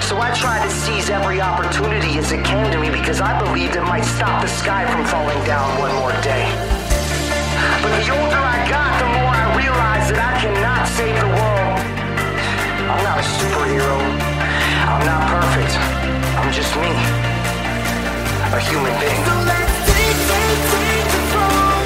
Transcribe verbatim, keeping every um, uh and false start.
So I tried to seize every opportunity as it came to me because I believed it might stop the sky from falling down one more day.